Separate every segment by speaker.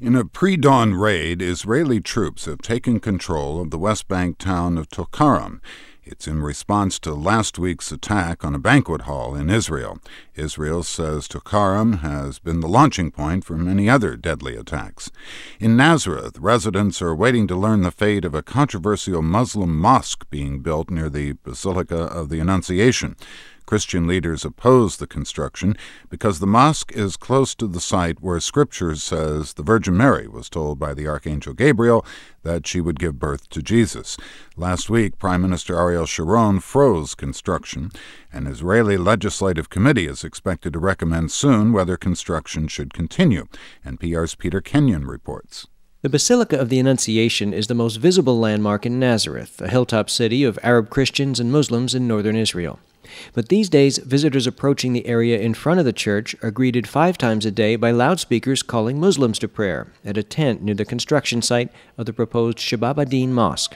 Speaker 1: In a pre-dawn raid, Israeli troops have taken control of the West Bank town of Tulkarem. It's in response to last week's attack on a banquet hall in Israel. Israel says Tulkarem has been the launching point for many other deadly attacks. In Nazareth, residents are waiting to learn the fate of a controversial Muslim mosque being built near the Basilica of the Annunciation. Christian leaders oppose the construction because the mosque is close to the site where Scripture says the Virgin Mary was told by the Archangel Gabriel that she would give birth to Jesus. Last week, Prime Minister Ariel Sharon froze construction. An Israeli legislative committee is expected to recommend soon whether construction should continue. NPR's Peter Kenyon reports.
Speaker 2: The Basilica of the Annunciation is the most visible landmark in Nazareth, a hilltop city of Arab Christians and Muslims in northern Israel. But these days, visitors approaching the area in front of the church are greeted 5 times a day by loudspeakers calling Muslims to prayer at a tent near the construction site of the proposed Shabab ad-Din Mosque.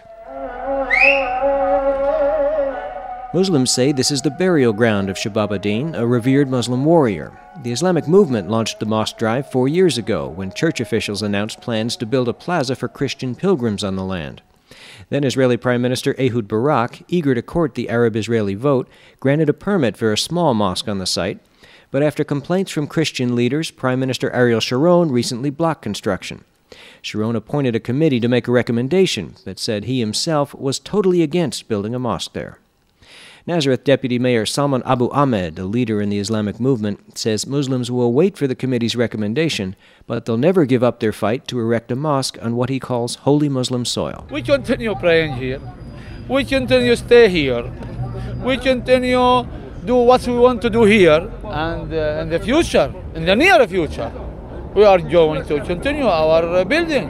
Speaker 2: Muslims say this is the burial ground of Shabab ad-Din, a revered Muslim warrior. The Islamic movement launched the mosque drive 4 years ago when church officials announced plans to build a plaza for Christian pilgrims on the land. Then Israeli Prime Minister Ehud Barak, eager to court the Arab-Israeli vote, granted a permit for a small mosque on the site. But after complaints from Christian leaders, Prime Minister Ariel Sharon recently blocked construction. Sharon appointed a committee to make a recommendation that said he himself was totally against building a mosque there. Nazareth Deputy Mayor Salman Abu Ahmed, a leader in the Islamic movement, says Muslims will wait for the committee's recommendation, but they'll never give up their fight to erect a mosque on what he calls holy Muslim soil.
Speaker 3: We continue praying here. We continue stay here. We continue do what we want to do here, and in the future, in the near future, we are going to continue our building.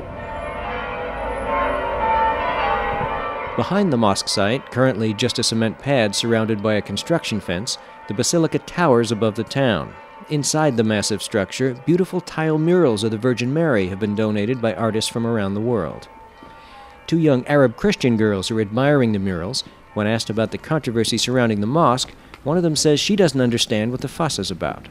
Speaker 2: Behind the mosque site, currently just a cement pad surrounded by a construction fence, the basilica towers above the town. Inside the massive structure, beautiful tile murals of the Virgin Mary have been donated by artists from around the world. 2 young Arab Christian girls are admiring the murals. When asked about the controversy surrounding the mosque, one of them says she doesn't understand what the fuss is about.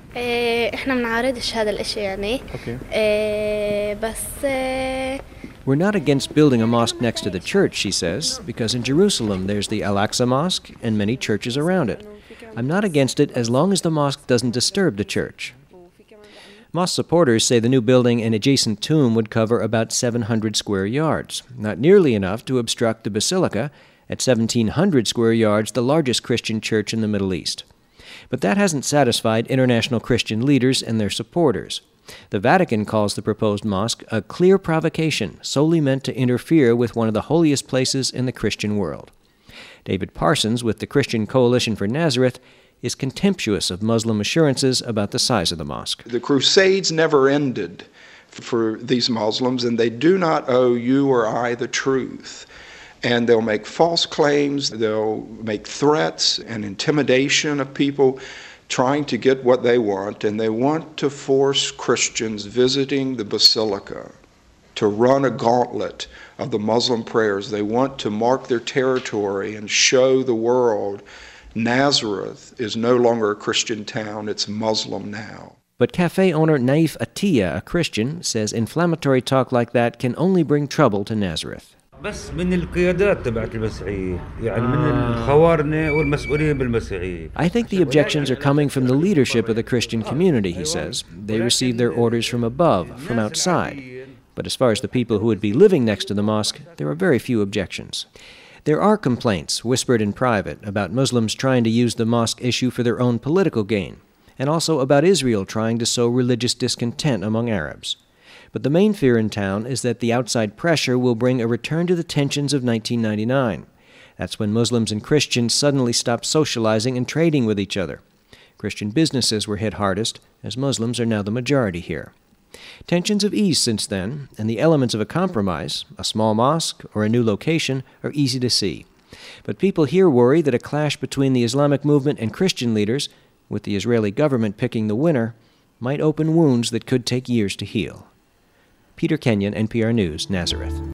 Speaker 2: We're not against building a mosque next to the church, she says, because in Jerusalem there's the Al-Aqsa Mosque and many churches around it. I'm not against it as long as the mosque doesn't disturb the church. Mosque supporters say the new building and adjacent tomb would cover about 700 square yards, not nearly enough to obstruct the basilica, at 1,700 square yards, the largest Christian church in the Middle East. But that hasn't satisfied international Christian leaders and their supporters. The Vatican calls the proposed mosque a clear provocation solely meant to interfere with one of the holiest places in the Christian world. David Parsons, with the Christian Coalition for Nazareth, is contemptuous of Muslim assurances about the size of the mosque.
Speaker 4: The Crusades never ended for these Muslims, and they do not owe you or I the truth. And they'll make false claims, they'll make threats and intimidation of people trying to get what they want, and they want to force Christians visiting the basilica to run a gauntlet of the Muslim prayers. They want to mark their territory and show the world Nazareth is no longer a Christian town, it's Muslim now.
Speaker 2: But cafe owner Naif Atiyah, a Christian, says inflammatory talk like that can only bring trouble to Nazareth. I think the objections are coming from the leadership of the Christian community, he says. They receive their orders from above, from outside. But as far as the people who would be living next to the mosque, there are very few objections. There are complaints, whispered in private, about Muslims trying to use the mosque issue for their own political gain, and also about Israel trying to sow religious discontent among Arabs. But the main fear in town is that the outside pressure will bring a return to the tensions of 1999. That's when Muslims and Christians suddenly stopped socializing and trading with each other. Christian businesses were hit hardest, as Muslims are now the majority here. Tensions have eased since then, and the elements of a compromise, a small mosque or a new location, are easy to see. But people here worry that a clash between the Islamic movement and Christian leaders, with the Israeli government picking the winner, might open wounds that could take years to heal. Peter Kenyon, NPR News, Nazareth.